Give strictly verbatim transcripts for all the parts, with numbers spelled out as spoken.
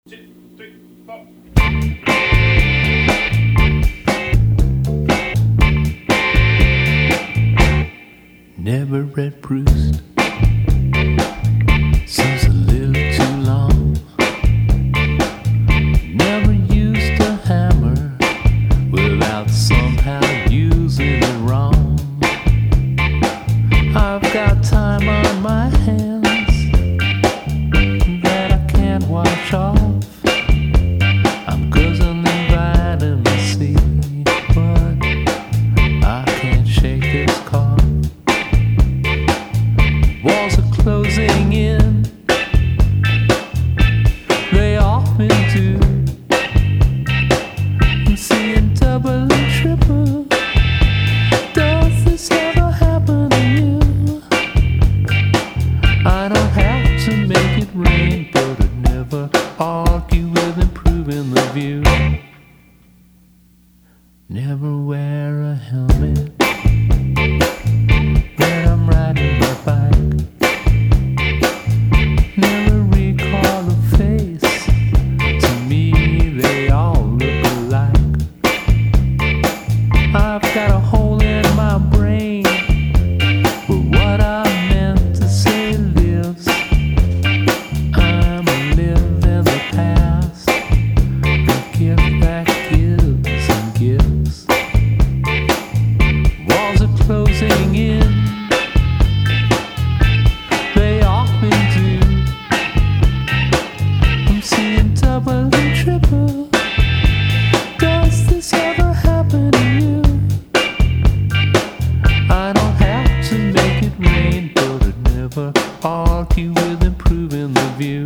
Two, three, four. Never read Proust, seems a little too long. Never used a hammer without somehow using it wrong. I've got time on my hands that I can't wash off. I'm guzzling vitamin C, but I can't shake this cough. Walls are closing in, they often do. I'm seeing double and triple. Does this ever happen to you? I don't have to make it rain, but I'd never argue with improving the view. Never wear a helmet when I'm riding my bike. Never recall a face, to me they all look alike. I've got a hole in my brain, but what I meant to say lives. I'm living the past, a gift that gives and gives. Walls are closing in, they often do. I'm seeing double and triple. Does this ever happen to you? I don't have to make it rain, but I'd never argue with improving the view.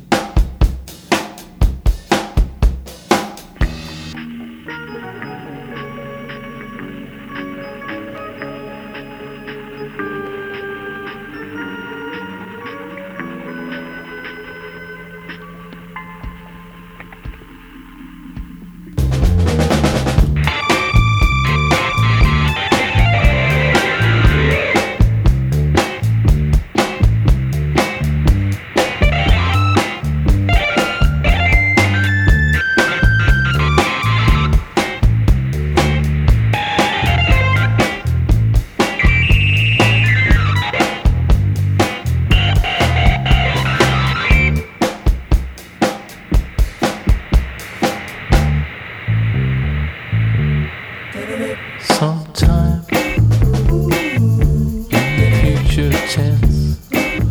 Sometime in the future tense,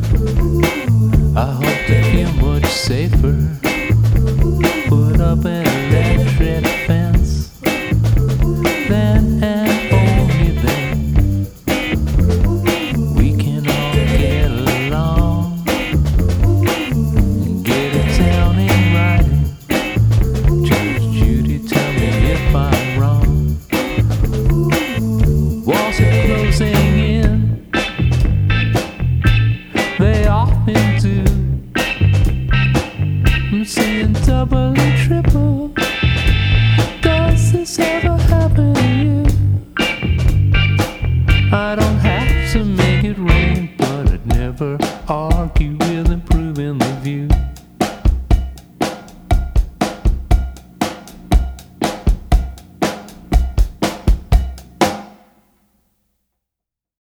I hope to feel much safer. Put up an electric fence, then and only then we can all get along and get it down in writing. Judge Judy, tell me if I'm wrong. Walls are closing in, they often do. I'm seeing double and triple. Does this ever happen to you? I don't have to make it rain, but I'd never argue